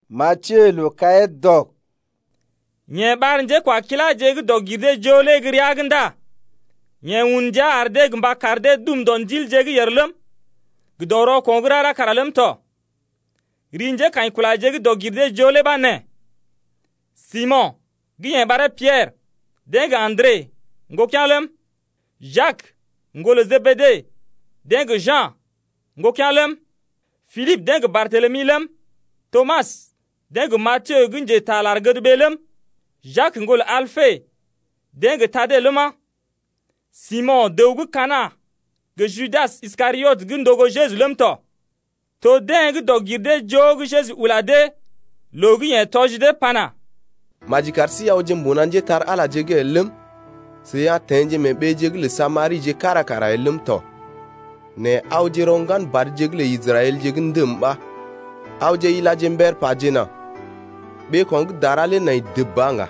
Mathieu lo kayet dog. Nye bar nje kwa kila jegi dog girde jole giryagında. Nye unja arde gmba karde dum don jil jegi yerlum. Gdoro kongrara karalum to. Rinje kan kula jegi dog girde jole ba ne. Simon, gyen bare Pierre, denga André, ngokyalum. Jacques, ngolo Zebede, denga Jean, ngokyalum. Philippe denga Barthélemy lum. Thomas, denga Mathieu gunje talar gdbelum. Jacques ngolo Alphe, denga Tade luma. Simon deugu Kana, ge Judas Iscariot gundogo Jésus lum to. To denga dogirde jogu Jésus ulade, logu yen tojide pana. Majikarsi yaw jim bunanje tar ala jege elim, se ya tenje me be jegle Samari je kara elim to. Ne aw je rongan bar jegle Israel jegin dimba. Aw je ila jember pajina. Be kong darale na debanga.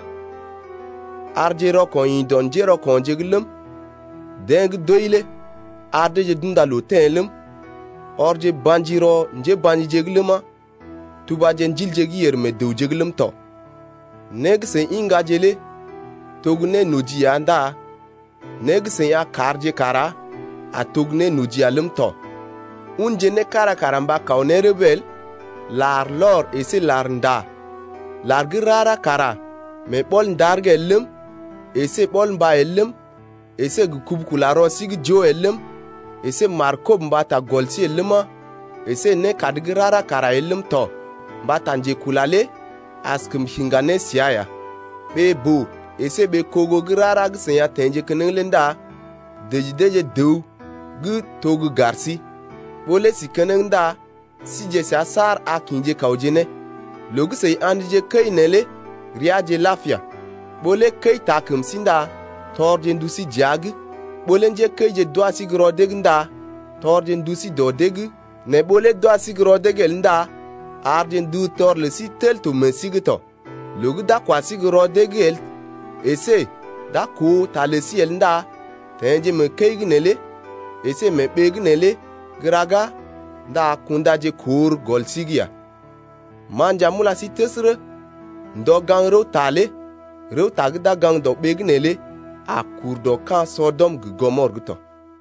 Arje ro kon yi don je ro kon jeglem. Deng doile arde je dundalo tenlem. Orje banjiro nje banji jeglema. Tuba jen jil jegi yerme dew jeglem to. Neg sen inga jele togne nuji anda. Neg sen ya karje kara a togne nuji alem to. Unje ne kara kaune rebel lar lor ese lar nda. Lar girara kara me bol ndarge elim ese bol mba elim ese gukub kularo sig jo elim ese markob mbata golsi elima ese ne kadgirara kara elim to mbata nje kulale askum hingane siaya be bu ese be kogo girara gsenya tenje kenenglinda deje dew gu togu garsi bole si kenengda sije sa sar akinje kaujene logu sei andije kai nele riaje lafia bole kai takum sinda torje ndusi jag bole nje kai je doasi grodegnda torje ndusi dodeg ne bole doasi grodegelnda arjen du tor le sitel to mesigito logu da kwasi grodegel ese da ko talesi elnda tenje me kai gnele ese me begnele graga da kundaje kur golsigia manja mula si tesre ndo gang ro tale ro tagda gang do begnele a kur do kan Sodom Gomor gto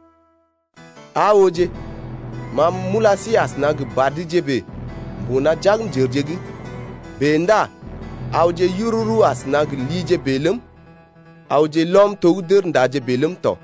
awoje mam mula si asna g badije be buna jagm jerjegi benda awje yururu asna g lije belum awje lom to der ndaje belum to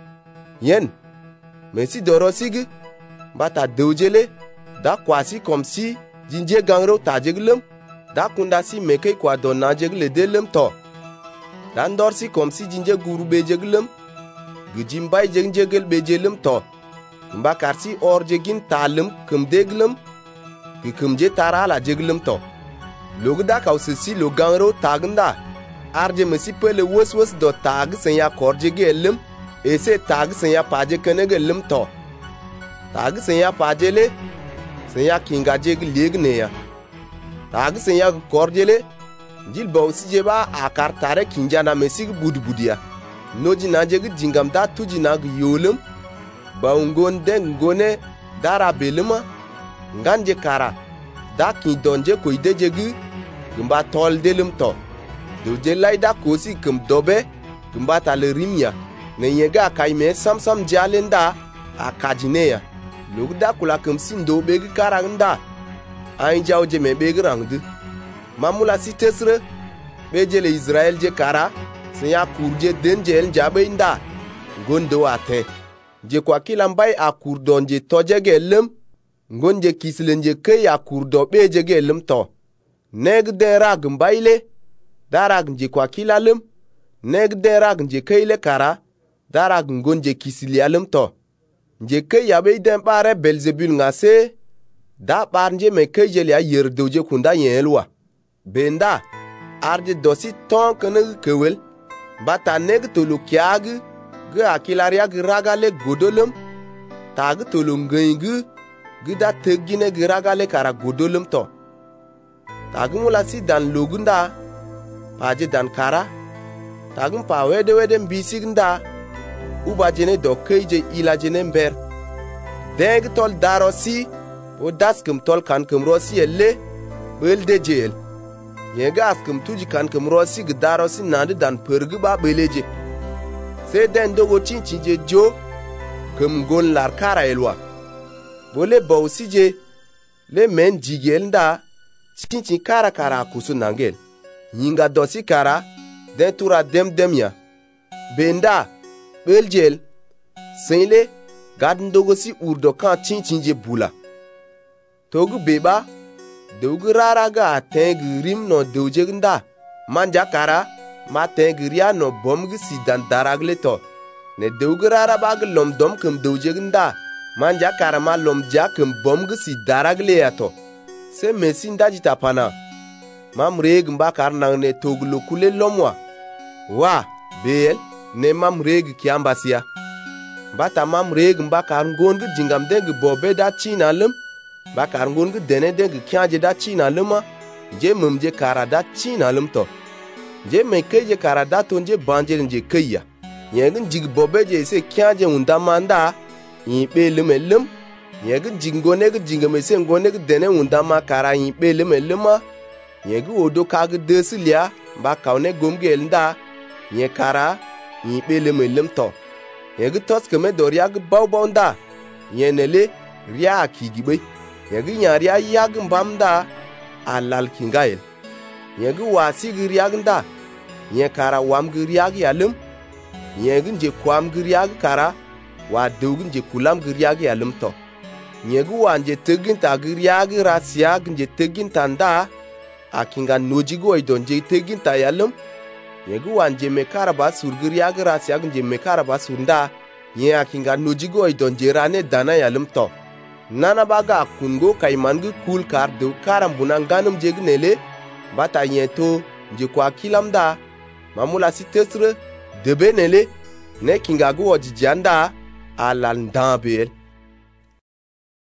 yen mesi doro sigi bata dewjele da kwasi comme si jinje gangro tajeglem da kunda si meke kwa donna jegle delem to dan dorsi comme si jinje guru be jeglem gijimbay jegel be jelem to mbakarsi or jegin talem kum deglem kumje tarala jeglem to logda kawsi lo gangro tagnda arje mesi pele wos do tag sen ya korje gelem ese tag sen ya paje kenegelem to tag sen ya pajele sen ya kinga jeg legne ya tag sen ya korjele jil bawsi jeba akar tare kinja na mesig budbudia noji na jeg jingam da tuji na yolum baungon den ngone dara beluma nganje kara da kin donje ko ide jegi gumba tol delum to do je laida kosi kum dobe gumba tale rimya ne yega kaime samsam jalenda akajineya lugda kula kum sindo begi karangda ain jawje me begi rangdu mamula sitesre bejele Israel je kara sinya kurje denjel jabe inda gondo ate je kwa kila mbay akurdonje tojege lem ngonje kislenje ke akurdo bejege lem to neg de rag mbayle darag nje kwa kila lem neg de rag nje keile kara darag ngonje kisli alem to nje ke yabe den bare Belzebul ngase da barnje me ke jeli ayer doje kunda yelwa benda arje dosi ton kene kewel bata neg tolu kyag ge akilaria gragale godolum tag tolu ngengu gida tegine gragale kara godolum to tag mula si dan logunda paje dan kara tagum pa wede mbisignda uba jene do keje ila jene mber deg tol darosi o daskum tol kan kum rosi elle ɓelde jeel. Yega askum tuji kan kum rosi gdaro si nandi dan pergi ba beleje. Se den dogo cinci je jo kum gon lar kara elwa. Bole bausi je le men jigel nda cinci kara kara kusu nangel. Yinga dosi kara den tura dem ya. Benda beljel senle gadin dogo si urdo kan cinci je bula. Togu beba dogu rara ga tengi rim no doje nda manja kara ma tengi ria no bomgi si dan daragle to. Ne dogu rara bag lom dom kum doje nda manja kara ma lom ja kum bomgi si daragle ya to. Se mesin daji tapana mam reg mbakar nang ne togu lokule lomwa. Wa beel ne mam reg kiambasia. Bata mam reg mbakar ngongi jingam dengi bobe da china lem. Bakar ngongi dene dengi kianje da china lema. Je mumje kara da china lem to. Je mekeje kara da tonje banje nje keya. Yegin jig bobe je se kianje undamanda. Yipe leme lem. Yegin jingone ge jingame se ngone ge dene undama kara yipe leme lema. Yegi odo kage desilia ba kaune gomge elnda. Nye kara yipe leme lem to. Yegi tos keme doria ge bau nda. Yenele ria akigibe. Yegi nyaria yag mbamda alal kingael. Yegi wasi giriag nda. Nye kara wam giriag yalum. Yegi nje kwam giriag kara. Wa dugin nje kulam giriag yalum to. Yegi wanje tegin ta giriag rasiag nje tegin tanda. Akinga nojigo idon nje tegin ta yalum. Yegi wanje mekara basur giriag rasiag nje mekara basur nda. Nye akinga nojigo idon nje rane dana yalum to. Nana baga kungo kaimangu kul kar de karam bunanganum jegnele bata yeto nje kwa kilamda mamula sitesre debe nele ne kingagu ojijanda alal ndabel.